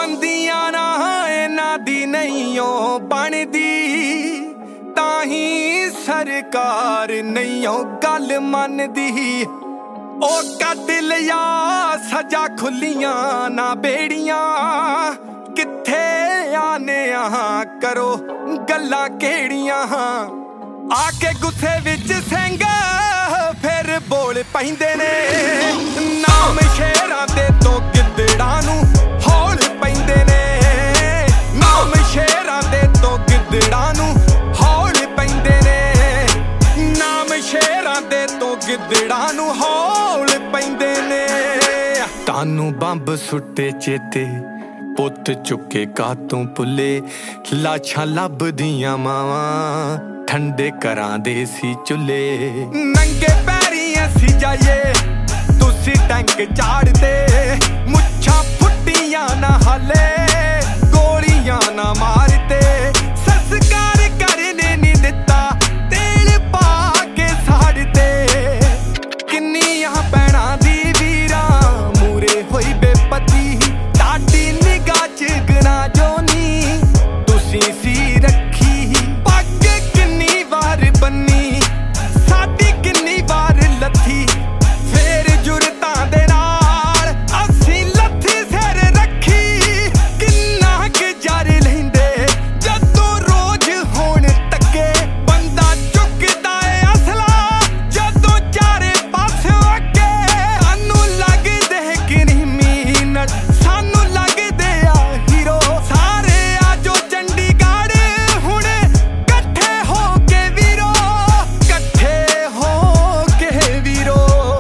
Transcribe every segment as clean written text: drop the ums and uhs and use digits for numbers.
पाबंदियां ना इन्हां दी नहीं ओ बनदी, ताही सरकार नहीं ओ गल मनदी। ओ कट लिया सजा खुलियां ना बेड़ियां, किथे आने करो गल्लां केड़ियां। आके गुस्से विच सिंह फिर बोल पैंदे ने, नाम शेरां दे तो गिद्दड़ां नूं हौल पैंदे ने। नाम शेरां दे तो गिद्दड़ां नूं हौल पैंदे ने। नाम शेरां दे तो गिद्दड़ां नूं हौल पैंदे ने। तानू बंब सुट्टे चेते पुत चुके कातों पुले, लाशां लभदियां मावां ठंडे घरां दे सी चुल्हे। नंगे पैरी असी जाइए तुसी टैंक चाड़दे, मुच्छां फुट्टियां ना हाले गोलियां ना मारते। संस्कार करने नी दिता तेल पा के साड़ते, किन्नियां भैणां दी वीरां मूरे होई बेपती। ताडी निगाह च गना जो नी तुसी सी रखी, पग किन्नी वार बन्नी साडी किन्नी वार लथी। फेर जुरतां दे नाल असी लथी सिर रखी, किन्ना क जर लैंदे जदों रोज होण तक्के। बंदा चुकदा ए असला जदों चारे पास्यों अगे, सानू लगदे क्रिमिनल सानू लगदे आ हीरो। सारे आजो चंडीगढ़ हुण कट्ठे हो के वीरो, कट्ठे हो के वीरो।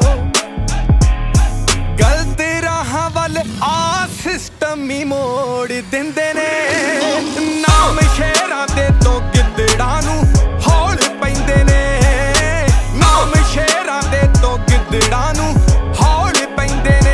गलत राहां वल आ सिस्टम ही मोड़ दिंदे ने। नाम शेरां दे तो गिद्दड़ां नूं हौल पैंदे ने। नाम शेरां दे तो गिद्दड़ां नूं हौल पैंदे ने।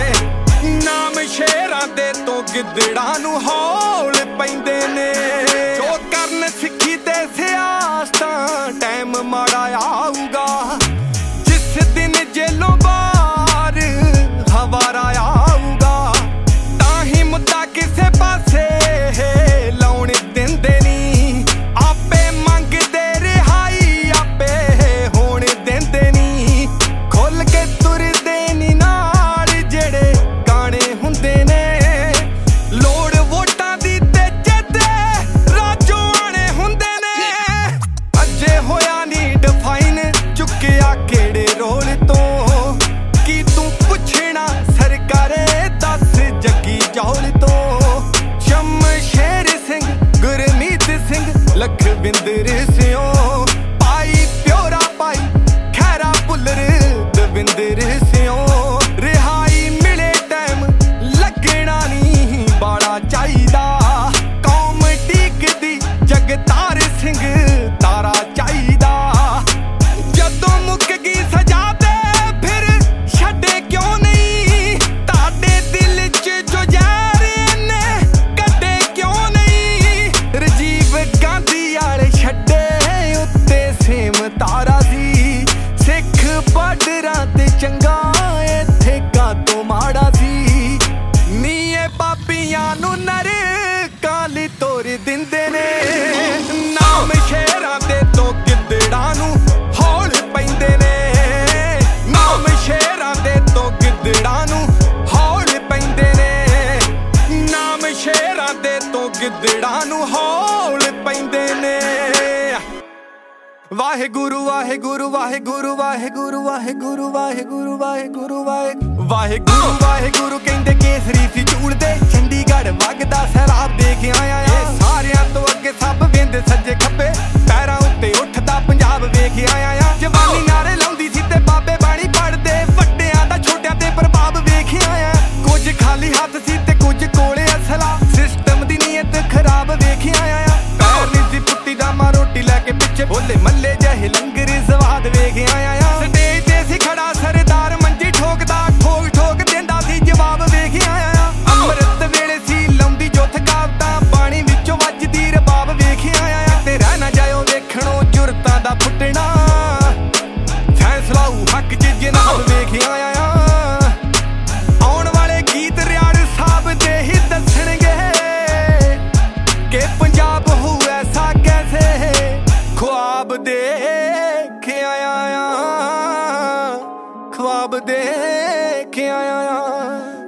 नाम शेरां दे तो गिद्दड़ां नूं हौल पैंदे ने। जो करन सिक्खी ते सियासतां टाइम माड़ा आऊगा, जिस दिन जेलों बाहर हवारा आऊगा। ताही मुद्दा किसे पासे लाउण दिंदे नी, आपे मंगदे रिहाई आपे होण दिंदे नी। खुल के तुरदे नी नाल जेड़े गाने हुंदे ने, लोड़ वोटां दी ते जदे राजो आने हुंदे ने। अजे होया नी डिफाइन चुकिया केड़े रोल तो, की तू पुछना सरकारे दस जगी चौल तो। शमशेर सिंह गुरमीत सिंह लखविंदर सिंह पाई प्योरा पाई खैरा पुलर दविंदर सिंह। रिहाई मिले टाइम लगना नी बाड़ा चाहिदा, कौम टिकदी जगतार सिंह तारा चाहिदा। जदों मुक गई सजा ते फिर छड्डे क्यों नहीं, ताडे दिल च जो जहर ने कड्डे क्यों नहीं। राजीव गांधी आले छड्डे उत्ते सेम तारा सी, सिख बॉर्डरां ते चंगा इत्थे कातों माड़ा सी। नीए पापियां नूं नरकां लई तोर दिंदे ने। नाम शेरां दे तो गिद्दड़ां नूं हौल पैंदे ने। नाम शेरां दे तो गिद्दड़ां नूं हौल पैंदे ने। नाम शेरां दे तो गिद्दड़ां नूं हौल पैंदे ने। वाहेगुरु वाहेगुरु वाहेगुरु वाहेगुरु वाहेगुरु वाहेगुरु वाहेगुरु वाहेगुरु वाहेगुरु कहंदे केसरी सी झूलदे, चंडीगढ़ वगदा सैलाब देख आया। सारियां तो अगे सब वेंदे सज्जे खब्बे, पैरां उत्ते उठदा पंजाब वेख आया। जवानी नारे लाउंदी सी ते बाबे बाणी पढ़दे, वड्डियां दा छोटियां ते प्रभाव वेख आया। कुछ खाली हत्थ सी ते कुछ कोले असला, सिस्टम दी नीयत खराब वेख आया। पैर नी सी पुट्टी दा मां रोटी लैके पिछे बोले मल्ले जहे लंगर स्वाद वेख आया। स्टेज ते सी खड़ा सरदार मंजी ठोकदा, ठोक ठोक देंदा सी जवाब वेख आया। अमृत वेले सी लाउंदी जोथ गावतां, पानी विचों वजदी रबाब वेख आया। ते रह ना जाओ वेखणों जुरतां दा फुटना, फैसला हक च जनाब वेख आया। आउण वाले गीत रियाड़ साहब दे ही दसणगे ख्वाब देख आया।